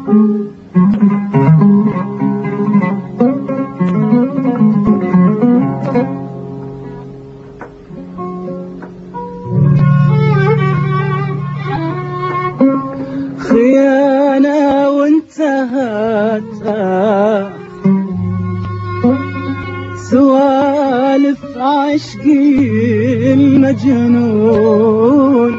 خيانة وانتهت سوالف عشقي المجنون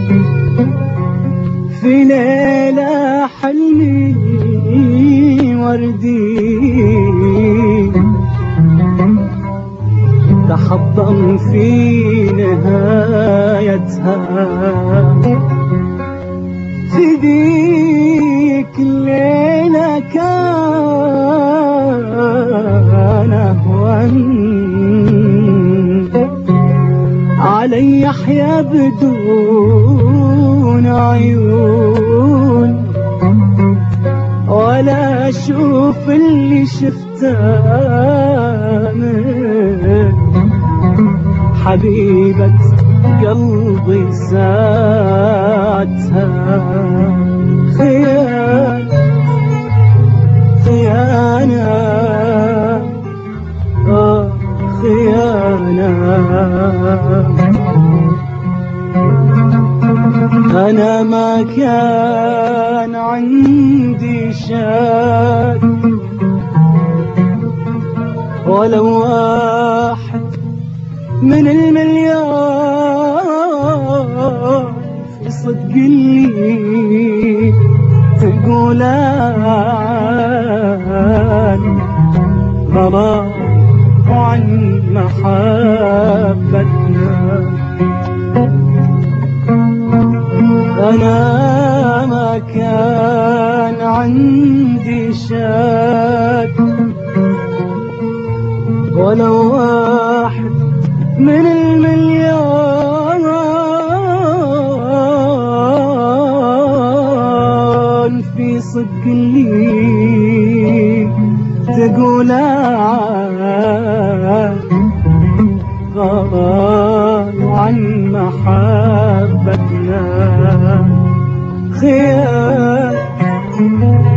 في ليلة حلمي وردي تحطم في نهايتها في ذيك الليلة كان أهون علي أحيا بدون عيون ولا أشوف اللي شفته من حبيبة قلبي ساعتها. خيانة خيانة خيانة أنا ما كان عندي شك ولو واحد من المليون في صدق اللي تقول عن غرام وعن محبتنا. أنا ما كان عندي شك ولو واحد من المليون في صدق اللي تقول عن محبتنا. خيانة